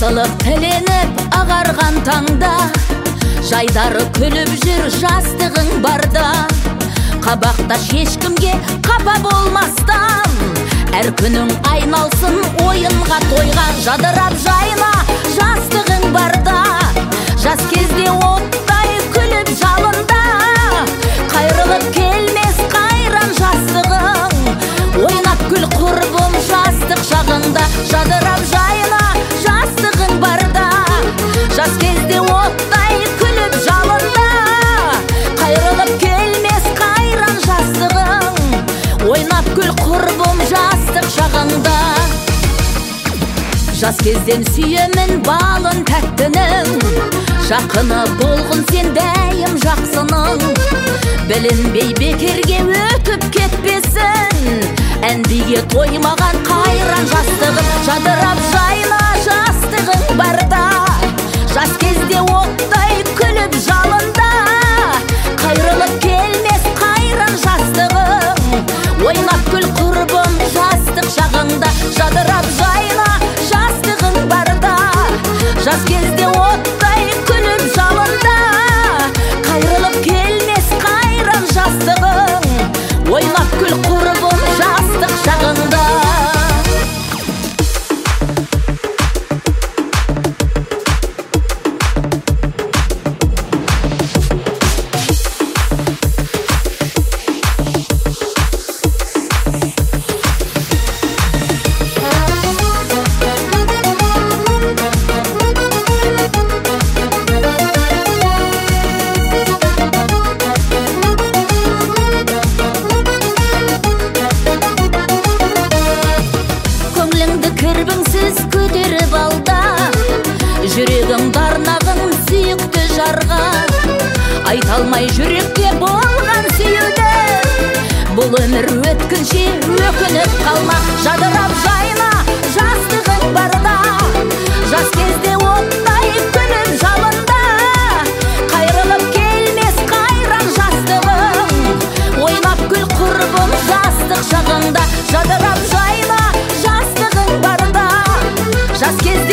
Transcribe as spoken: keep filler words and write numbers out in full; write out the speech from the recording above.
жақсылық тіленіп ағарған таңда, жайдары күліп жүр жастығың барда. Қабақта ешкімге қапа болмастан, әр күнің айналсын ойынға тойға. Жадырап жайна жастығың барда, жас кезде оттай күліп жалында. Қайрылып келмес қайран жастығың, ойнап күл құрбым жастық шағында. Жадырап жайна жастығың барда, жас кезде оттай күліп жалында. Қайрылып келмес қайран жастығың, ойнап күл құрбым жастық шағында. Жас кезден сүйемін балын тәттінің, жақыны болғын сен дәйім жақсының. Білінбей бекерге өтіп кетпесін, әнбиге тоймаған қайран жастығын. Жадырап жайна жастығың барда, жас кезде оттай күліп жалында. Қайрылып келмес қайран жастығың, ойнап күл құрбым жастық шағында. Жадырап жайна жастығың барда, жас кезде оттай күліп жалында. Қайрылып келмес қайран жастығың, ойнап күл құрбым жастық шағында. Кірбіңсіз көтеріп алда, жүрегің дарнағын сүйікті жарға. Айталмай жүрекке болған сүюді, бұл өмір өткінші өкініп қалма. Жадырап жайна жастығың барда, жас кезде оттай күліп жалында. Қайрылып келмес қайран жастығың, ойнап күл құрбым жастық шағында. Жадырап жайна жастығың барда, жас кезде